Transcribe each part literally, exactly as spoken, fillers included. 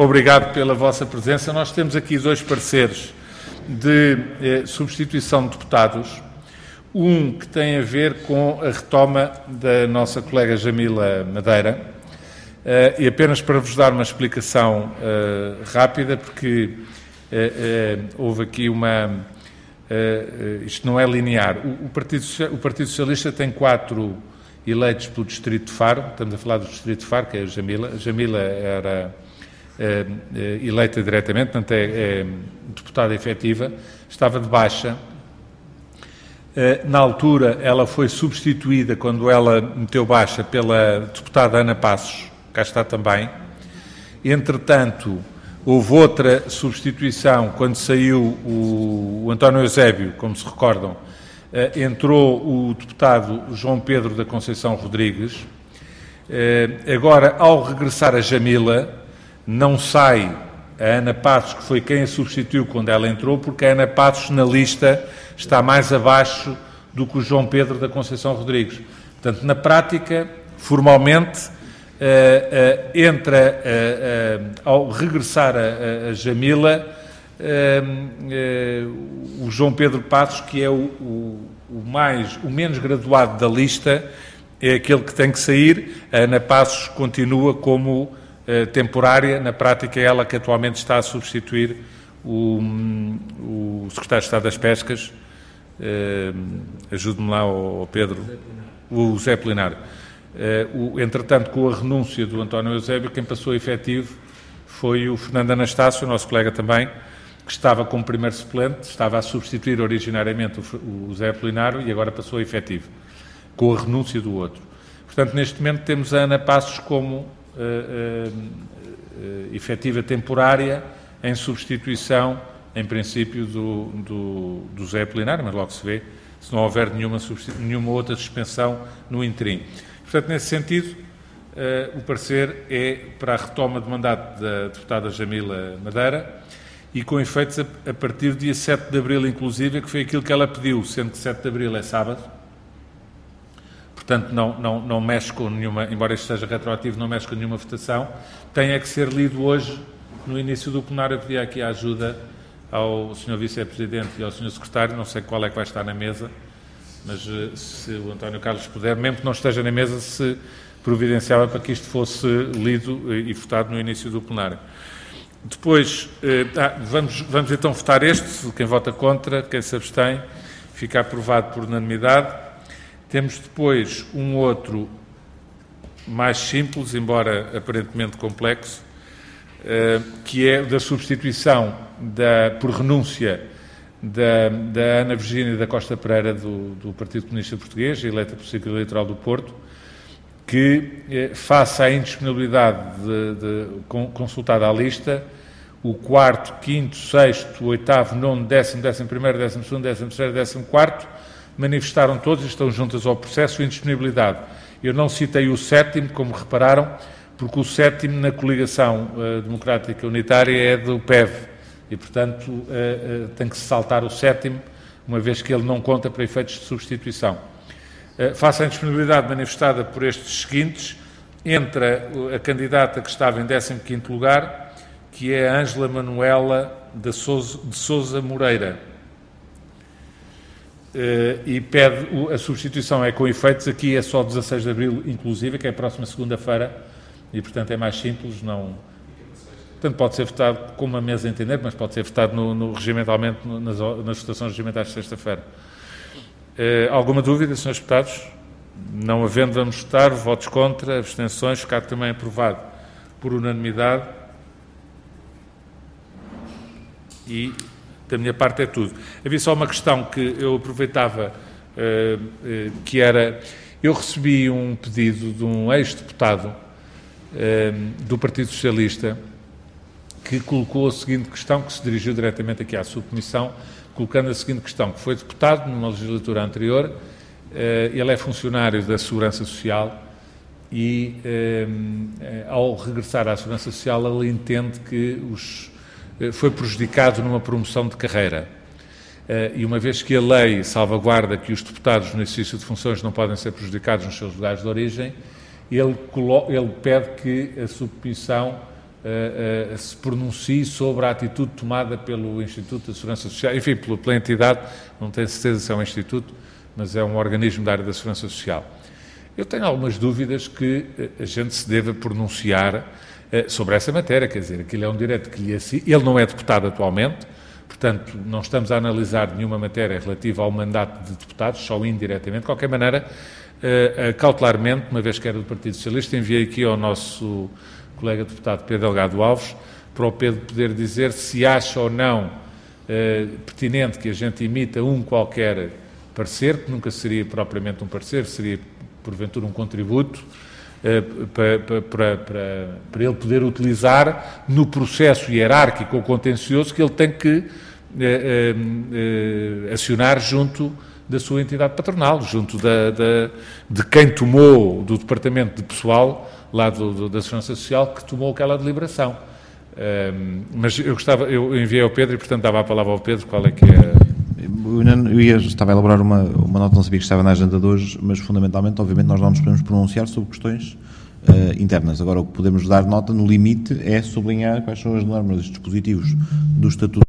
obrigado pela vossa presença. Nós temos aqui dois pareceres de eh, substituição de deputados. Um que tem a ver com a retoma da nossa colega Jamila Madeira. Uh, e apenas para vos dar uma explicação uh, rápida, porque uh, uh, houve aqui uma... Uh, uh, isto não é linear. O, o, Partido, o Partido Socialista tem quatro eleitos pelo Distrito de Faro. Estamos a falar do Distrito de Faro, que é a Jamila. A Jamila era uh, uh, eleita diretamente, portanto é, é deputada efetiva. Estava de baixa. Uh, na altura, ela foi substituída, quando ela meteu baixa, pela deputada Ana Passos. Cá está também. Entretanto, houve outra substituição quando saiu o, o António Eusébio, como se recordam, eh, entrou o deputado João Pedro da Conceição Rodrigues. Eh, agora, ao regressar a Jamila, não sai a Ana Passos, que foi quem a substituiu quando ela entrou, porque a Ana Passos na lista está mais abaixo do que o João Pedro da Conceição Rodrigues. Portanto, na prática, formalmente, Uh, uh, entra, uh, uh, ao regressar a, a Jamila, uh, uh, o João Pedro Passos, que é o, o, o, mais, o menos graduado da lista, é aquele que tem que sair. A Ana Passos continua como uh, temporária. Na prática, é ela que atualmente está a substituir o, o Secretário de Estado das Pescas. Uh, ajude-me lá, oh, Pedro. O José Apolinário. Uh, o, entretanto, com a renúncia do António Eusébio, quem passou a efetivo foi o Fernando Anastácio, o nosso colega também, que estava como primeiro suplente, estava a substituir originariamente o, o Zé Apolinário e agora passou a efetivo, com a renúncia do outro. Portanto, neste momento temos a Ana Passos como uh, uh, uh, efetiva temporária, em substituição, em princípio, do, do, do Zé Apolinário, mas logo se vê, se não houver nenhuma, nenhuma outra suspensão no interim. Portanto, nesse sentido, uh, o parecer é para a retoma de mandato da deputada Jamila Madeira e com efeitos a, a partir do dia sete de abril, inclusive, que foi aquilo que ela pediu, sendo que sete de abril é sábado. Portanto, não, não, não mexe com nenhuma, embora isto seja retroativo, não mexe com nenhuma votação. Tem é que ser lido hoje, no início do plenário. Eu pedi aqui a ajuda ao senhor Vice-Presidente e ao senhor Secretário, não sei qual é que vai estar na mesa, mas se o António Carlos puder, mesmo que não esteja na mesa, se providenciava para que isto fosse lido e votado no início do plenário. Depois, eh, ah, vamos, vamos então votar este, quem vota contra, quem se abstém, fica aprovado por unanimidade. Temos depois um outro mais simples, embora aparentemente complexo, eh, que é da substituição da, por renúncia Da, da Ana Virgínia da Costa Pereira, do, do Partido Comunista Português, eleita pelo Círculo Eleitoral do Porto, que, eh, face à indisponibilidade de, de, de, consultada à lista, o quarto, quinto, sexto, oitavo, nono, décimo, décimo primeiro, décimo segundo, décimo terceiro, décimo quarto, manifestaram todos e estão juntas ao processo indisponibilidade. Eu não citei o sétimo, como repararam, porque o sétimo na coligação uh, democrática unitária é do P E V. E, portanto, uh, uh, tem que se saltar o sétimo, uma vez que ele não conta para efeitos de substituição. Uh, face à indisponibilidade manifestada por estes seguintes, entra a candidata que estava em décimo quinto lugar, que é a Ângela Manuela de Sousa, de Sousa Moreira. Uh, e pede, a substituição é com efeitos, aqui é só dezasseis de abril, inclusive, que é a próxima segunda-feira, e, portanto, é mais simples, não... Portanto, pode ser votado com uma mesa a entender, mas pode ser votado no, no regimentalmente, no, nas, nas votações regimentais de sexta-feira. Uh, alguma dúvida, senhores deputados? Não havendo, vamos votar. Votos contra, abstenções, ficar também aprovado por unanimidade. E, da minha parte, é tudo. Havia só uma questão que eu aproveitava, uh, uh, que era... Eu recebi um pedido de um ex-deputado uh, do Partido Socialista, que colocou a seguinte questão, que se dirigiu diretamente aqui à subcomissão, colocando a seguinte questão, que foi deputado numa legislatura anterior, eh, ele é funcionário da Segurança Social e, eh, ao regressar à Segurança Social, ele entende que os, eh, foi prejudicado numa promoção de carreira. Eh, e uma vez que a lei salvaguarda que os deputados no exercício de funções não podem ser prejudicados nos seus lugares de origem, ele, ele pede que a subcomissão uh, uh, se pronuncie sobre a atitude tomada pelo Instituto da Segurança Social, enfim, pela, pela entidade, não tenho certeza se é um instituto, mas é um organismo da área da Segurança Social. Eu tenho algumas dúvidas que a gente se deva pronunciar uh, sobre essa matéria, quer dizer, aquilo é um direito que lhe assiste, ele não é deputado atualmente, portanto, não estamos a analisar nenhuma matéria relativa ao mandato de deputados, só indiretamente. De qualquer maneira, uh, cautelarmente, uma vez que era do Partido Socialista, enviei aqui ao nosso colega deputado Pedro Delgado Alves, para o Pedro poder dizer se acha ou não uh, pertinente que a gente imita um qualquer parecer, que nunca seria propriamente um parecer, seria porventura um contributo, uh, para, para, para, para ele poder utilizar no processo hierárquico ou contencioso que ele tem que uh, uh, uh, acionar junto da sua entidade patronal, junto da, da, de quem tomou, do departamento de pessoal lá do, do, da Segurança Social, que tomou aquela deliberação. Um, mas eu gostava, eu enviei ao Pedro e, portanto, dava a palavra ao Pedro, qual é que é... Eu ia, estava a elaborar uma, uma nota, não sabia que estava na agenda de hoje, mas fundamentalmente, obviamente, nós não nos podemos pronunciar sobre questões uh, internas. Agora, o que podemos dar nota, no limite, é sublinhar quais são as normas, os dispositivos do Estatuto.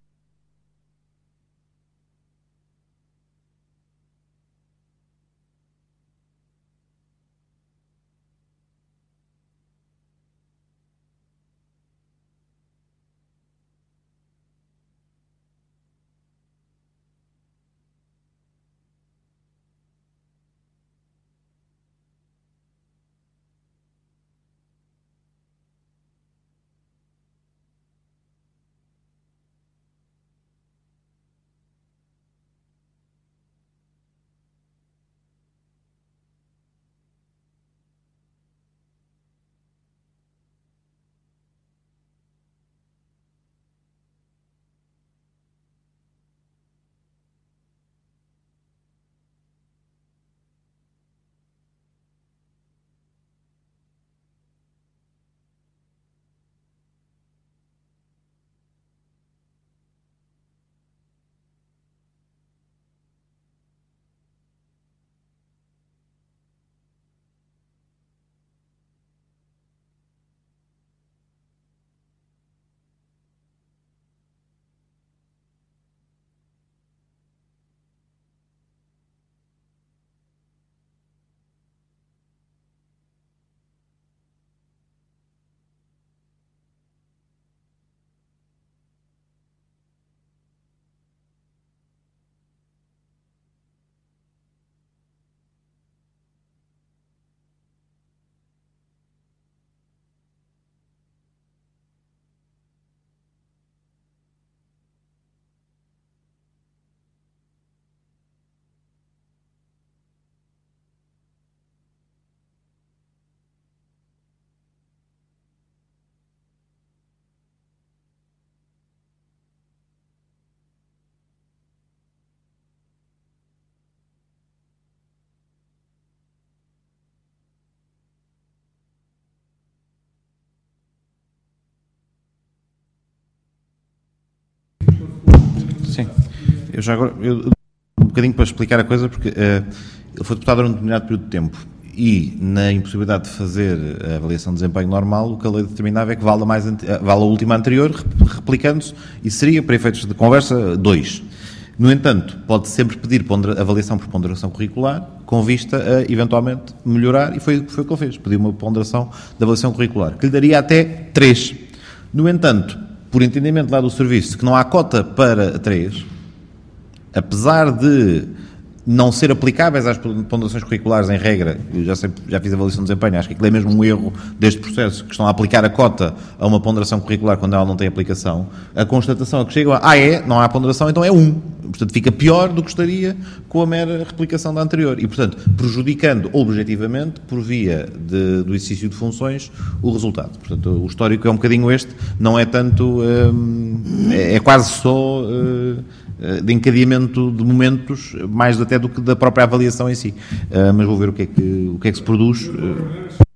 Sim, eu já agora, eu, um bocadinho para explicar a coisa, porque uh, ele foi deputado durante um determinado período de tempo e, na impossibilidade de fazer a avaliação de desempenho normal, o que a lei determinava é que vale a, mais, vale a última anterior, replicando-se, e seria, para efeitos de conversa, dois. No entanto, pode sempre pedir avaliação por ponderação curricular, com vista a, eventualmente, melhorar, e foi, foi o que ele fez, pediu uma ponderação de avaliação curricular, que lhe daria até três. No entanto, por entendimento lá do serviço, que não há cota para três, apesar de não ser aplicáveis às ponderações curriculares em regra, eu já, sei, já fiz a avaliação de desempenho, acho que aquilo é mesmo um erro deste processo, que estão a aplicar a cota a uma ponderação curricular quando ela não tem aplicação, a constatação é que chega a, ah é, não há ponderação, então é um. Portanto, fica pior do que estaria com a mera replicação da anterior. E, portanto, prejudicando objetivamente, por via de, do exercício de funções, o resultado. Portanto, o histórico é um bocadinho este, não é tanto, hum, é, é quase só hum, de encadeamento de momentos, mais até do que da própria avaliação em si. Uh, mas vou ver o que é que, o que, é que se produz. Uh,